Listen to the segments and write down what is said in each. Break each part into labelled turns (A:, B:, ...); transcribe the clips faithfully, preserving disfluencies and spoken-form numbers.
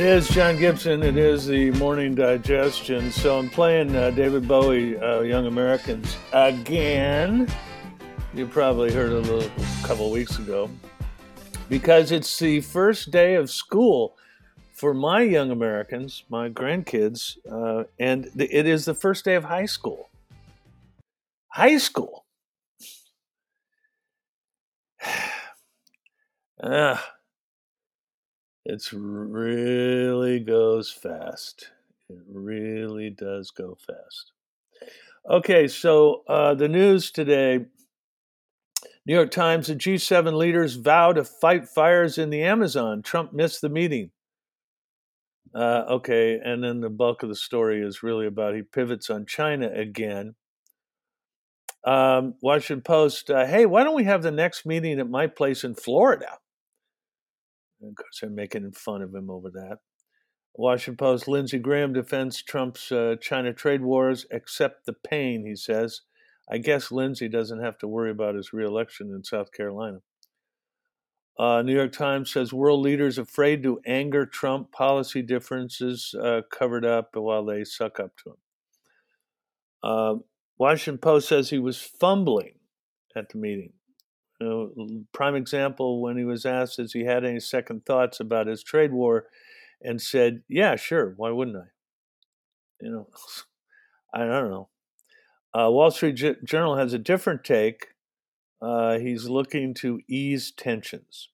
A: is John Gibson. It is the morning digestion. So I'm playing uh, David Bowie, uh, Young Americans again. You probably heard it a little, a couple weeks ago, because it's the first day of school for my young Americans, my grandkids, uh, and it is the first day of high school. High school. Ah. It really goes fast. It really does go fast. Okay, so uh, the news today, New York Times, the G seven leaders vow to fight fires in the Amazon. Trump missed the meeting. Uh, okay, and then the bulk of the story is really about he pivots on China again. Um, Washington Post, uh, hey, why don't we have the next meeting at my place in Florida? And of course, they're making fun of him over that. Washington Post, Lindsey Graham defends Trump's uh, China trade wars. Accept the pain, he says. I guess Lindsey doesn't have to worry about his reelection in South Carolina. Uh, New York Times says world leaders afraid to anger Trump. Policy differences uh, covered up while they suck up to him. Uh, Washington Post says he was fumbling at the meeting. You know, prime example, when he was asked if he had any second thoughts about his trade war, and said, yeah, sure, why wouldn't I? You know, I don't know. Uh, Wall Street J- Journal has a different take. Uh, he's looking to ease tensions.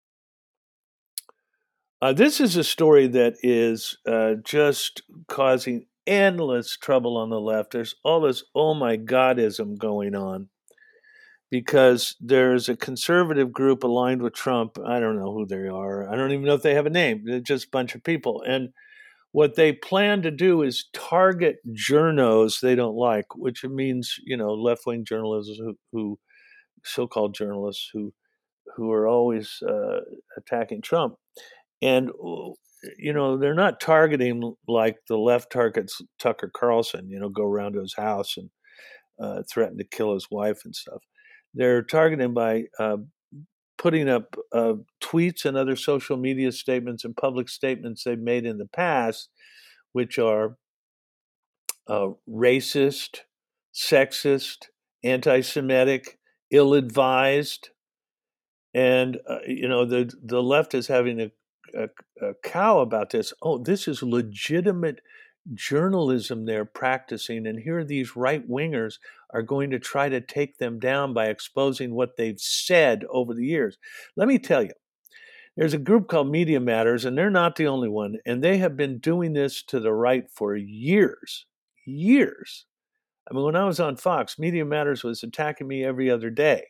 A: Uh, this is a story that is uh, just causing endless trouble on the left. There's all this oh my godism going on because there's a conservative group aligned with Trump. I don't know who they are. I don't even know if they have a name. They're just a bunch of people. And what they plan to do is target journos they don't like, which means, you know, left-wing journalists who, who so-called journalists who who are always uh, attacking Trump. And, you know, they're not targeting like the left targets Tucker Carlson, you know, go around to his house and uh, threaten to kill his wife and stuff. They're targeting by uh, putting up uh, tweets and other social media statements and public statements they've made in the past, which are uh, racist, sexist, anti-Semitic, ill-advised, and uh, you know the the left is having a, a, a cow about this. Oh, this is legitimate journalism they're practicing, and here these right wingers are going to try to take them down by exposing what they've said over the years. Let me tell you. There's a group called Media Matters, and they're not the only one. And they have been doing this to the right for years, years. I mean, when I was on Fox, Media Matters was attacking me every other day.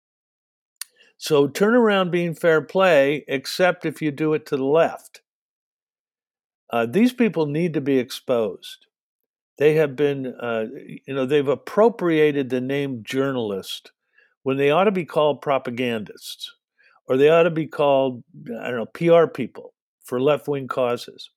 A: So turn around being fair play, except if you do it to the left. Uh, these people need to be exposed. They have been, uh, you know, they've appropriated the name journalist when they ought to be called propagandists. Or they ought to be called, I don't know, P R people for left-wing causes.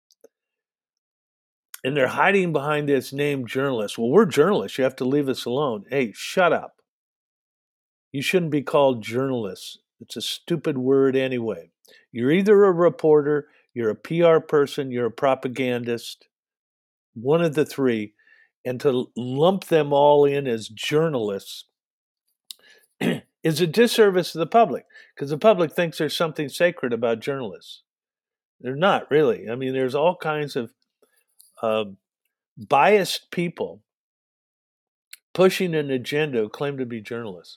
A: And they're hiding behind this name journalist. Well, we're journalists. You have to leave us alone. Hey, shut up. You shouldn't be called journalists. It's a stupid word anyway. You're either a reporter, you're a P R person, you're a propagandist, one of the three. And to lump them all in as journalists is a disservice to the public, because the public thinks there's something sacred about journalists. They're not really. I mean, there's all kinds of uh, biased people pushing an agenda who claim to be journalists.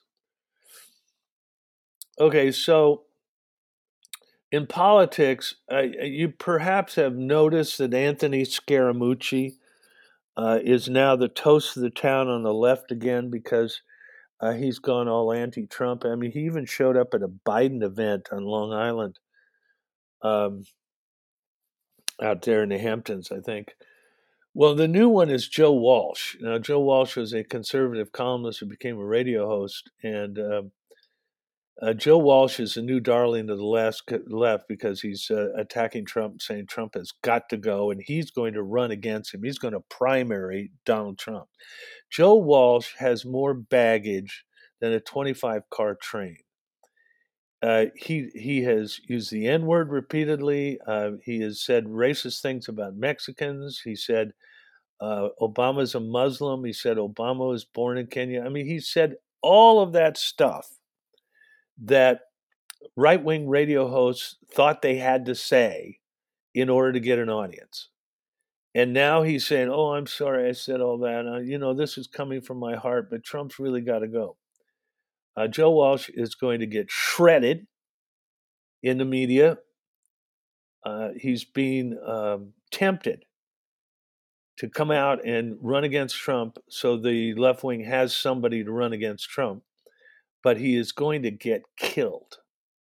A: Okay, so in politics, uh, you perhaps have noticed that Anthony Scaramucci uh, is now the toast of the town on the left again because uh, he's gone all anti-Trump. I mean, he even showed up at a Biden event on Long Island. Um, out there in the Hamptons, I think. Well, the new one is Joe Walsh. Now, Joe Walsh was a conservative columnist who became a radio host, and uh, uh, Joe Walsh is a new darling of the last left because he's uh, attacking Trump, saying Trump has got to go, and he's going to run against him. He's going to primary Donald Trump. Joe Walsh has more baggage than a twenty-five car train. uh, he he has used the N word repeatedly. Uh, he has said racist things about Mexicans. He said uh, Obama's a Muslim. He said Obama was born in Kenya. I mean, he said all of that stuff that right wing radio hosts thought they had to say in order to get an audience. And now he's saying, "Oh, I'm sorry, I said all that. Uh, you know, this is coming from my heart, but Trump's really got to go." Uh, Joe Walsh is going to get shredded in the media. Uh, he's being um, tempted to come out and run against Trump, so the left wing has somebody to run against Trump, but he is going to get killed,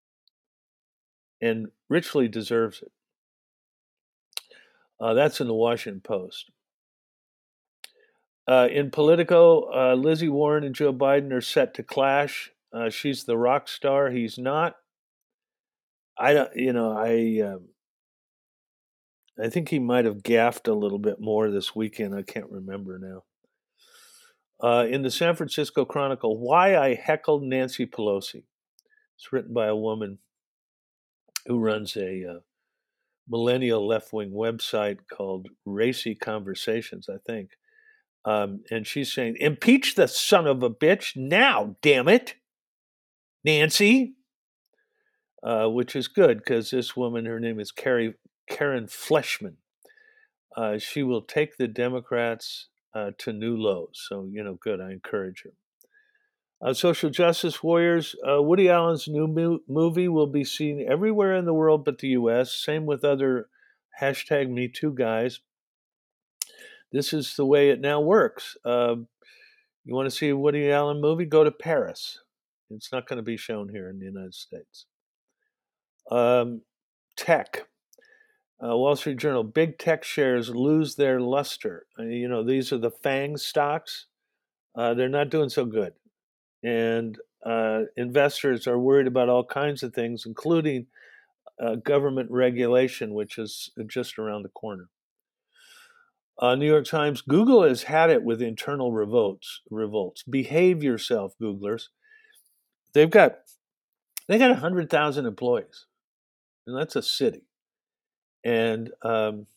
A: and richly deserves it. Uh, that's in the Washington Post. Uh, in Politico, uh, Lizzie Warren and Joe Biden are set to clash. Uh, she's the rock star. He's not. I don't. You know. I. Um, I think he might have gaffed a little bit more this weekend. I can't remember now. Uh, in the San Francisco Chronicle, why I heckled Nancy Pelosi. It's written by a woman who runs a uh, millennial left wing website called Racy Conversations, I think. Um, and she's saying, impeach the son of a bitch now, damn it, Nancy. Uh, which is good because this woman, her name is Carrie, Karen Fleshman. Uh, she will take the Democrats uh, to new lows. So, you know, good. I encourage her. Uh, social justice warriors. Uh, Woody Allen's new mo- movie will be seen everywhere in the world but the U S. Same with other hashtag Me Too guys. This is the way it now works. Uh, you want to see a Woody Allen movie? Go to Paris. It's not going to be shown here in the United States. Um, tech. Uh, Wall Street Journal, big tech shares lose their luster. Uh, you know, these are the FANG stocks. Uh, they're not doing so good. And uh, investors are worried about all kinds of things, including uh, government regulation, which is just around the corner. Uh, New York Times, Google has had it with internal revolts. Revolts. Behave yourself, Googlers. They've got they got one hundred thousand employees, and that's a city. And um,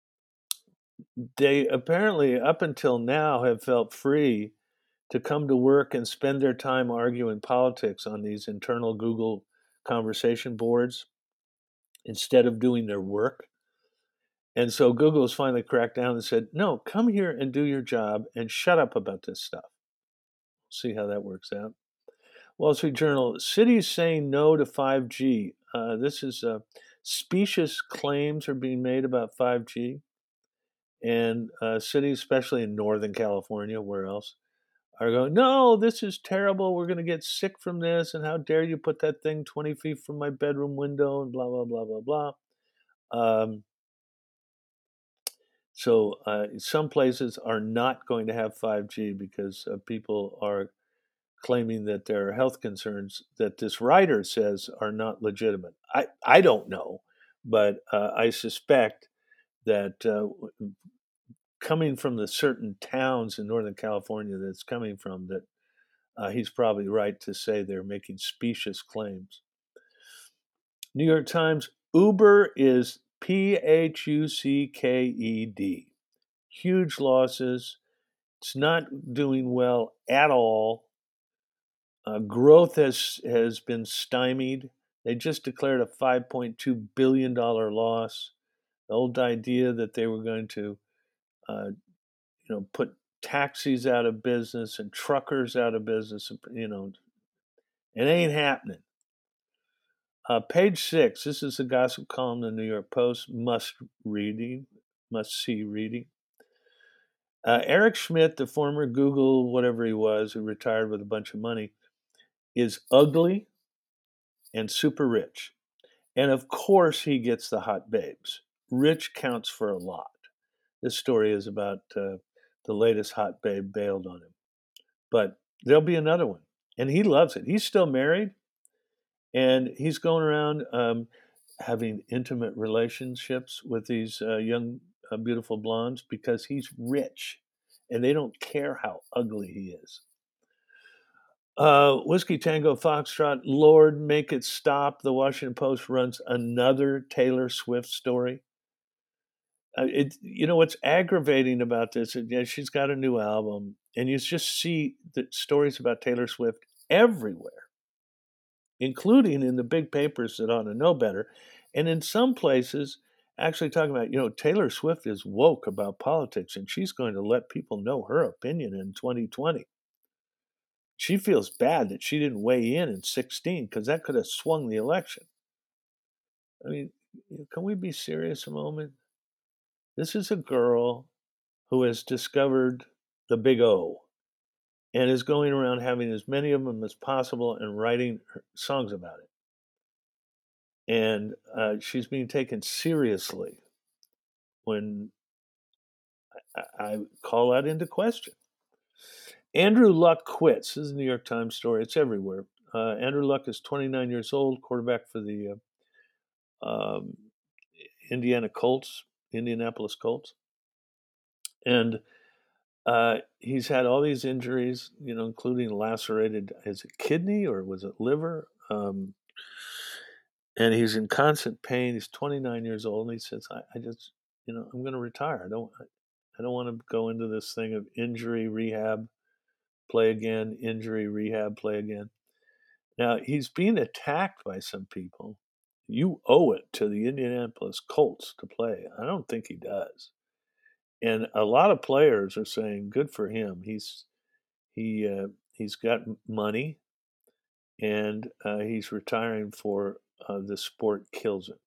A: they apparently, up until now, have felt free to come to work and spend their time arguing politics on these internal Google conversation boards instead of doing their work. And so Google has finally cracked down and said, no, come here and do your job and shut up about this stuff. See how that works out. Wall Street Journal, cities saying no to five G. Uh, this is uh, specious claims are being made about five G. And uh, cities, especially in Northern California, where else, are going, no, this is terrible. We're going to get sick from this. And how dare you put that thing twenty feet from my bedroom window and blah, blah, blah, blah, blah. Um, so uh, some places are not going to have five G because uh, people are claiming that there are health concerns that this writer says are not legitimate. I, I don't know, but uh, I suspect that uh, coming from the certain towns in Northern California that's coming from, that uh, he's probably right to say they're making specious claims. New York Times, Uber is P H U C K E D. Huge losses. It's not doing well at all. Uh, growth has has been stymied. They just declared a five point two billion dollars loss. The old idea that they were going to, uh, you know, put taxis out of business and truckers out of business, you know, it ain't happening. Uh, page six. This is a gossip column in the New York Post. Must reading, must see reading. Uh, Eric Schmidt, the former Google whatever he was, who retired with a bunch of money, is ugly and super rich. And of course, he gets the hot babes. Rich counts for a lot. This story is about uh, the latest hot babe bailed on him. But there'll be another one. And he loves it. He's still married. And he's going around um, having intimate relationships with these uh, young, uh, beautiful blondes because he's rich. And they don't care how ugly he is. Uh, Whiskey Tango Foxtrot, Lord, make it stop. The Washington Post runs another Taylor Swift story. Uh, it, you know what's aggravating about this? Is, yeah, she's got a new album, and you just see the stories about Taylor Swift everywhere, including in the big papers that ought to know better, and in some places actually talking about, you know, Taylor Swift is woke about politics, and she's going to let people know her opinion in twenty twenty. She feels bad that she didn't weigh in in sixteen because that could have swung the election. I mean, can we be serious a moment? This is a girl who has discovered the big O and is going around having as many of them as possible and writing songs about it. And uh, she's being taken seriously when I, I call that into question. Andrew Luck quits. This is a New York Times story. It's everywhere. Uh, Andrew Luck is twenty-nine years old, quarterback for the uh, um, Indiana Colts, Indianapolis Colts. And uh, he's had all these injuries, you know, including lacerated, is it kidney or was it liver? Um, and he's in constant pain. He's twenty-nine years old, and he says, I, I just, you know, I'm going to retire. I don't, I don't want to go into this thing of injury, rehab, play again, injury, rehab, play again. Now, he's being attacked by some people. You owe it to the Indianapolis Colts to play. I don't think he does. And a lot of players are saying, good for him. He's he uh, he's got money, and uh, he's retiring for uh, the sport kills him.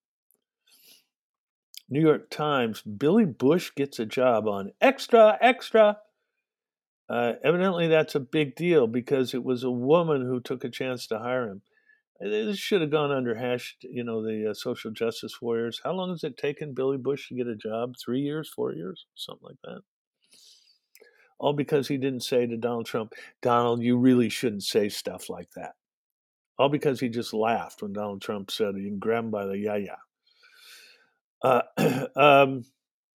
A: New York Times, Billy Bush gets a job on Extra, Extra. Uh, evidently, that's a big deal because it was a woman who took a chance to hire him. This should have gone under hash, you know, the uh, social justice warriors. How long has it taken Billy Bush to get a job? Three years, four years, something like that. All because he didn't say to Donald Trump, Donald, you really shouldn't say stuff like that. All because he just laughed when Donald Trump said you can grab him by the yaya. Uh, um,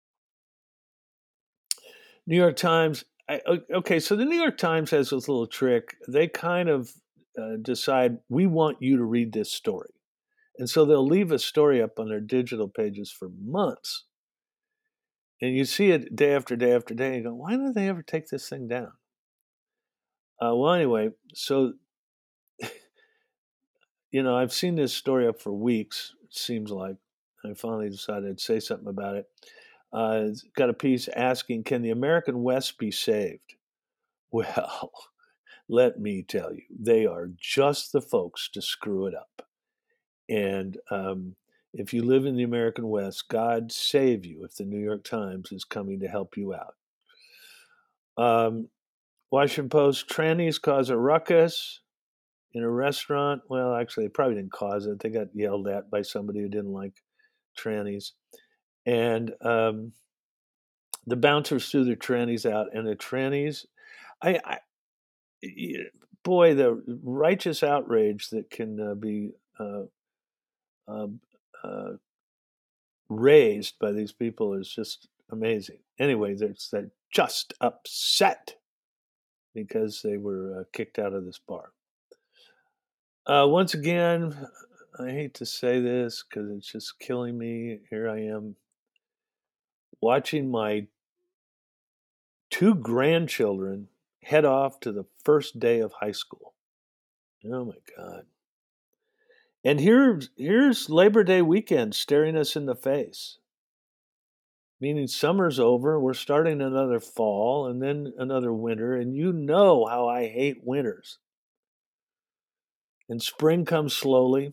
A: New York Times. I, okay, so the New York Times has this little trick. They kind of uh, decide, we want you to read this story. And so they'll leave a story up on their digital pages for months. And you see it day after day after day. And you go, why don't they ever take this thing down? Uh, well, anyway, so, you know, I've seen this story up for weeks, it seems like. I finally decided I'd say something about it. Uh, it's got a piece asking, can the American West be saved? Well, let me tell you, they are just the folks to screw it up. And um, if you live in the American West, God save you if the New York Times is coming to help you out. Um, Washington Post, trannies cause a ruckus in a restaurant. Well, actually, they probably didn't cause it. They got yelled at by somebody who didn't like trannies. And um, the bouncers threw their trannies out, and the trannies, I, I boy, the righteous outrage that can uh, be uh, uh, uh, raised by these people is just amazing. Anyway, they're, they're just upset because they were uh, kicked out of this bar. Uh, once again, I hate to say this because it's just killing me. Here I am watching my two grandchildren head off to the first day of high school. Oh my God. And here, here's Labor Day weekend staring us in the face. Meaning summer's over, we're starting another fall and then another winter, and you know how I hate winters. And spring comes slowly.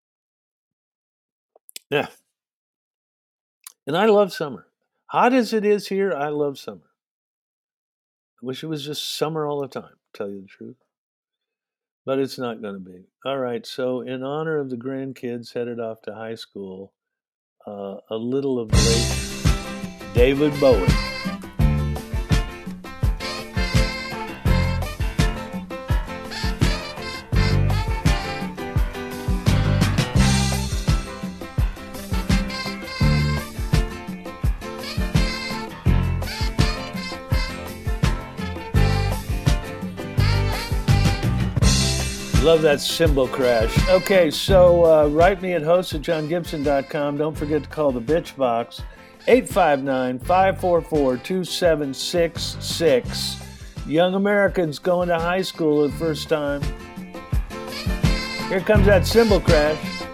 A: Yeah. And I love summer. Hot as it is here, I love summer. I wish it was just summer all the time, to tell you the truth. But it's not going to be. All right, so in honor of the grandkids headed off to high school, uh, a little of late David Bowie. Love that cymbal crash. Okay, so uh, write me at host at john gibson dot com. Don't forget to call the bitch box, eight five nine, five four four, two seven six six. Young Americans going to high school the first time. Here comes that cymbal crash.